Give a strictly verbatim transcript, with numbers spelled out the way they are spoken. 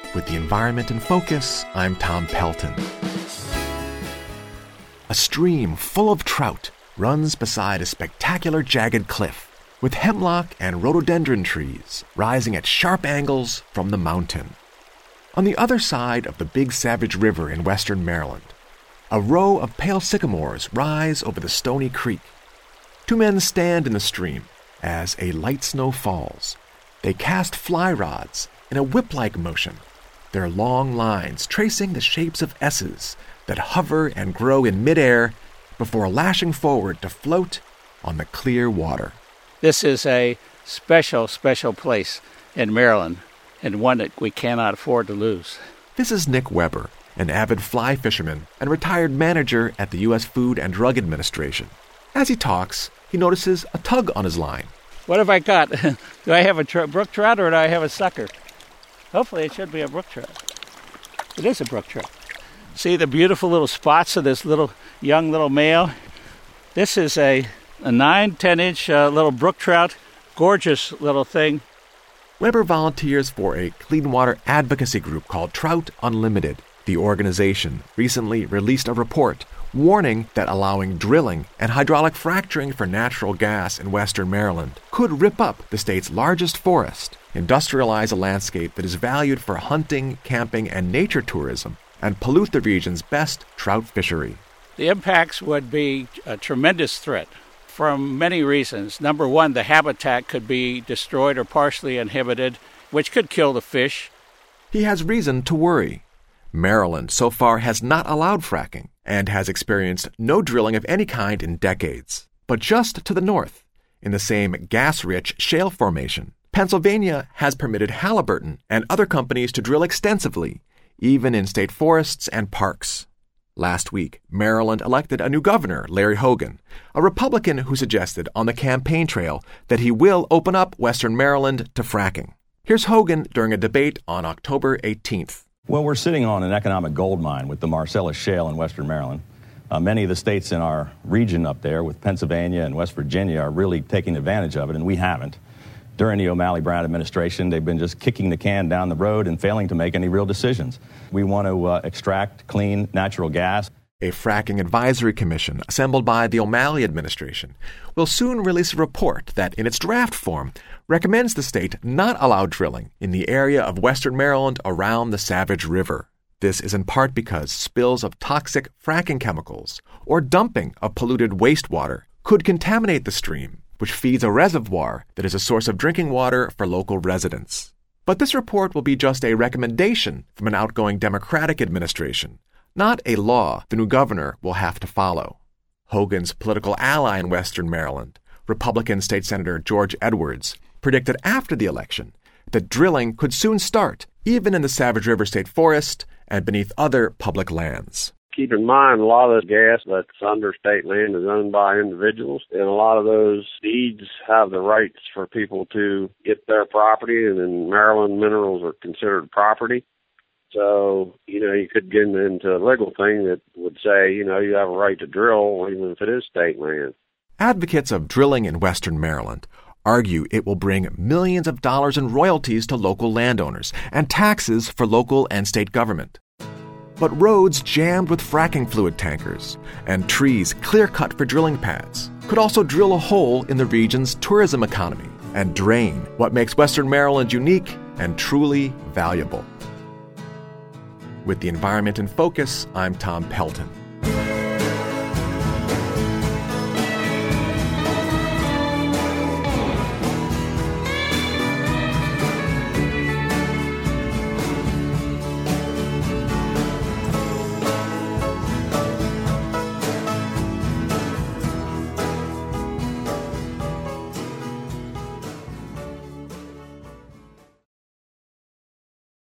With the environment in focus, I'm Tom Pelton. A stream full of trout runs beside a spectacular jagged cliff, with hemlock and rhododendron trees rising at sharp angles from the mountain. On the other side of the Big Savage River in western Maryland, a row of pale sycamores rise over the stony creek. Two men stand in the stream as a light snow falls. They cast fly rods in a whip-like motion, their long lines tracing the shapes of S's that hover and grow in midair before lashing forward to float on the clear water. This is a special, special place in Maryland, and one that we cannot afford to lose. This is Nick Weber, an avid fly fisherman and retired manager at the U S Food and Drug Administration. As he talks, he notices a tug on his line. What have I got? Do I have a tr- brook trout or do I have a sucker? Hopefully it should be a brook trout. It is a brook trout. See the beautiful little spots of this little young little male? This is a, a nine, ten inch uh, little brook trout. Gorgeous little thing. Weber volunteers for a clean water advocacy group called Trout Unlimited. The organization recently released a report warning that allowing drilling and hydraulic fracturing for natural gas in western Maryland could rip up the state's largest forest, industrialize a landscape that is valued for hunting, camping, and nature tourism, and pollute the region's best trout fishery. The impacts would be a tremendous threat for many reasons. Number one, the habitat could be destroyed or partially inhibited, which could kill the fish. He has reason to worry. Maryland so far has not allowed fracking and has experienced no drilling of any kind in decades. But just to the north, in the same gas-rich shale formation, Pennsylvania has permitted Halliburton and other companies to drill extensively, even in state forests and parks. Last week, Maryland elected a new governor, Larry Hogan, a Republican who suggested on the campaign trail that he will open up western Maryland to fracking. Here's Hogan during a debate on October eighteenth. Well, we're sitting on an economic gold mine with the Marcellus Shale in western Maryland. Uh, many of the states in our region up there, with Pennsylvania and West Virginia, are really taking advantage of it, and we haven't. During the O'Malley Brown administration, they've been just kicking the can down the road and failing to make any real decisions. We want to uh, extract clean natural gas. A fracking advisory commission assembled by the O'Malley administration will soon release a report that, in its draft form, recommends the state not allow drilling in the area of western Maryland around the Savage River. This is in part because spills of toxic fracking chemicals or dumping of polluted wastewater could contaminate the stream, which feeds a reservoir that is a source of drinking water for local residents. But this report will be just a recommendation from an outgoing Democratic administration, not a law the new governor will have to follow. Hogan's political ally in western Maryland, Republican State Senator George Edwards, predicted after the election that drilling could soon start, even in the Savage River State Forest and beneath other public lands. Keep in mind, a lot of the gas that's under state land is owned by individuals, and a lot of those deeds have the rights for people to get their property, and in Maryland, minerals are considered property. So, you know, you could get into a legal thing that would say, you know, you have a right to drill even if it is state land. Advocates of drilling in western Maryland argue it will bring millions of dollars in royalties to local landowners and taxes for local and state government. But roads jammed with fracking fluid tankers and trees clear-cut for drilling pads could also drill a hole in the region's tourism economy and drain what makes western Maryland unique and truly valuable. With the environment in focus, I'm Tom Pelton.